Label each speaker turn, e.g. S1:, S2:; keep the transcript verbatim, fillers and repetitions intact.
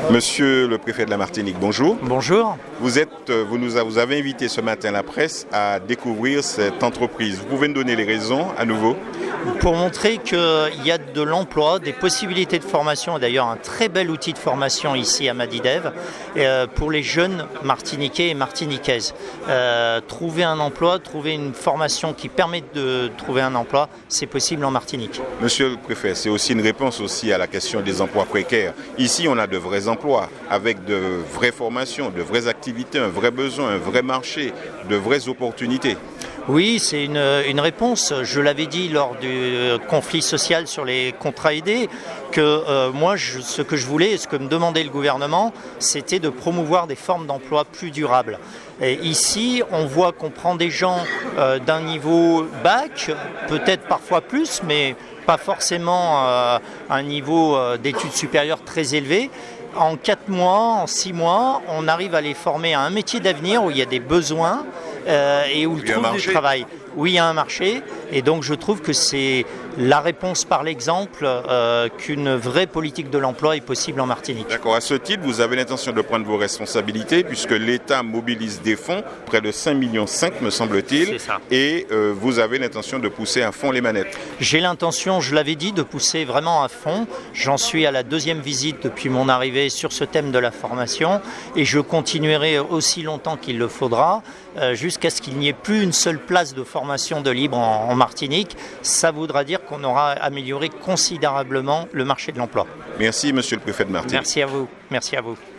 S1: Monsieur le préfet de la Martinique, bonjour.
S2: Bonjour.
S1: Vous, êtes, vous nous a, vous avez invité ce matin la presse à découvrir cette entreprise. Vous pouvez nous donner les raisons à nouveau?
S2: Pour montrer qu'il y a de l'emploi, des possibilités de formation, et d'ailleurs un très bel outil de formation ici à Madidev, euh, pour les jeunes martiniquais et martiniquaises. Euh, trouver un emploi, trouver une formation qui permet de trouver un emploi, c'est possible en Martinique.
S1: Monsieur le préfet, c'est aussi une réponse aussi à la question des emplois précaires. Ici, on a de vrais emplois, avec de vraies formations, de vraies activités, un vrai besoin, un vrai marché, de vraies opportunités.
S2: Oui, c'est une, une réponse. Je l'avais dit lors du conflit social sur les contrats aidés, que euh, moi, je, ce que je voulais et ce que me demandait le gouvernement, c'était de promouvoir des formes d'emploi plus durables. Et ici, on voit qu'on prend des gens euh, d'un niveau bac, peut-être parfois plus, mais pas forcément euh, un niveau euh, d'études supérieures très élevé. En quatre mois, en six mois, on arrive à les former à un métier d'avenir où il y a des besoins euh, et où ils trouvent du travail. Oui, il y a un marché, et donc je trouve que c'est la réponse par l'exemple euh, qu'une vraie politique de l'emploi est possible en Martinique.
S1: D'accord. À ce titre, vous avez l'intention de prendre vos responsabilités puisque l'État mobilise des fonds, près de cinq virgule cinq millions me semble-t-il,
S2: c'est ça.
S1: Et euh, vous avez l'intention de pousser à fond les manettes.
S2: J'ai l'intention, je l'avais dit, de pousser vraiment à fond. J'en suis à la deuxième visite depuis mon arrivée sur ce thème de la formation et je continuerai aussi longtemps qu'il le faudra euh, jusqu'à ce qu'il n'y ait plus une seule place de formation de libre en, en Martinique. Ça voudra dire qu'on aura amélioré considérablement le marché de l'emploi.
S1: Merci, monsieur le préfet de Martinique.
S2: Merci à vous. Merci à vous.